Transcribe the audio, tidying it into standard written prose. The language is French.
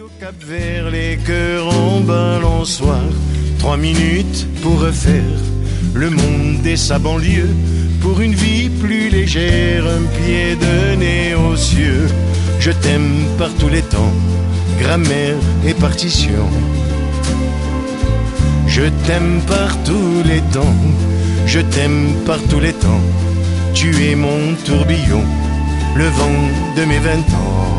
Au Cap-Vert, les cœurs en balançoire, 3 minutes pour refaire le monde et sa banlieue, pour une vie plus légère, un pied de nez aux cieux. Je t'aime par tous les temps, grammaire et partition. Je t'aime par tous les temps, je t'aime par tous les temps. Tu es mon tourbillon, le vent de mes 20 ans.